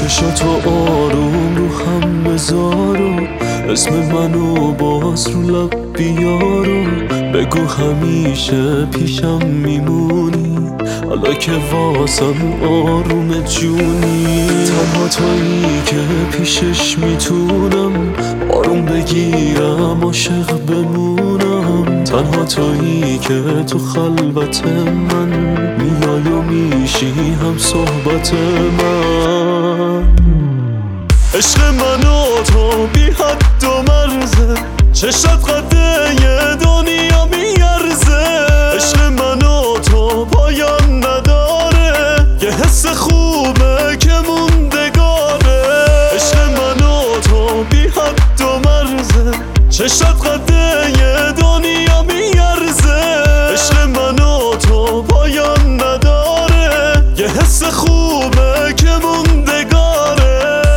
چشاتو آروم رو هم بذار و اسم منو باز رو لب بیارو بگو همیشه پیشم میمونی حالا که واسم آروم جونی تنها تویی که پیشش میتونم آروم بگیرم عاشق بمونم تنها تویی که تو خلوت من میای و میشی هم صحبت من عشق من و تو بی حد و مرزه چشات قده یه دنیا میارزه عشق من و تو پایان نداره یه حس خوبه که موندگاره عشق من و تو بی حد و مرزه چشات قده یه دنیا میارزه عشق من و تو پایان نداره یه حس خوبه که موندگاره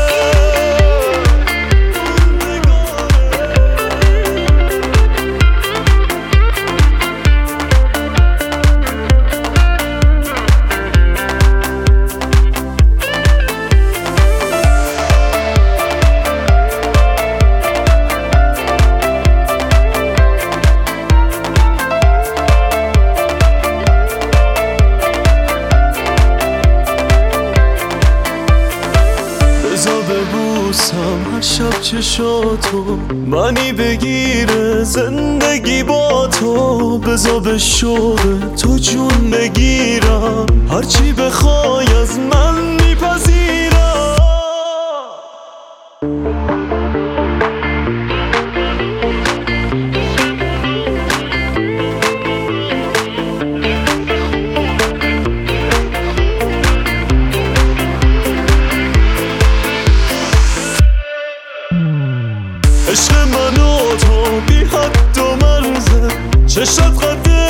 ببوسم هر شب چشاتو منی بگیره زندگی با تو بزا به شوق تو جون بگیرم هرچی بخوای از من میپذیرم عشق من و تو بی حد و مرزه چشات قده